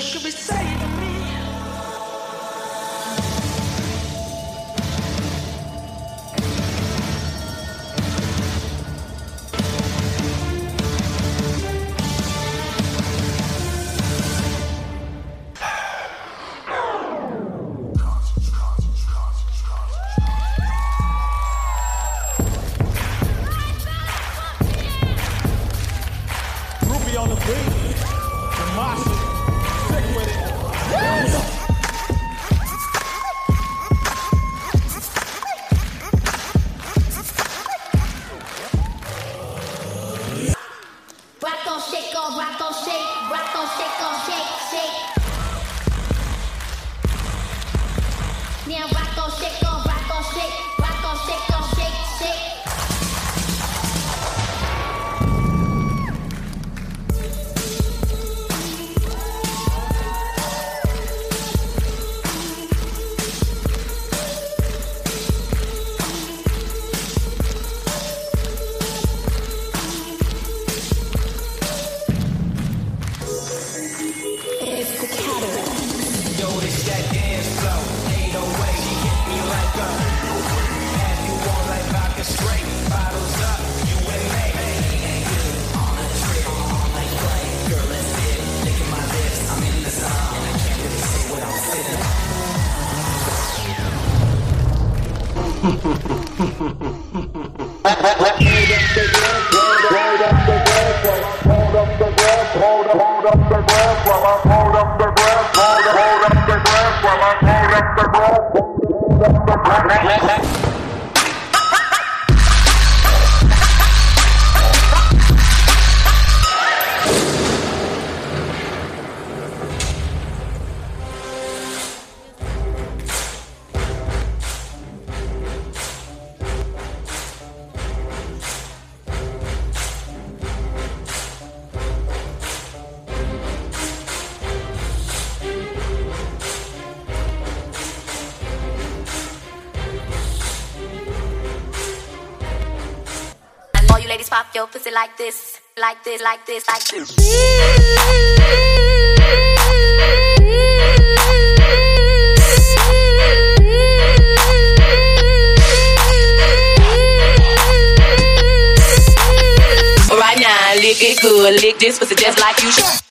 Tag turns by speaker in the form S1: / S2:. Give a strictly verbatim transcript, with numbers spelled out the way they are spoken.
S1: could be saying to me?
S2: On the beat, the mosh, stick with it.
S3: Rock on, shake on, rock on, shake, rock on, shake on, shake, shake. Now rock on, shake on, rock on, shake, rock on, shake on, shake, shake.
S4: All you ladies pop your pussy like this, like this, like this, like this. Right now, lick it good, lick this pussy just like you should.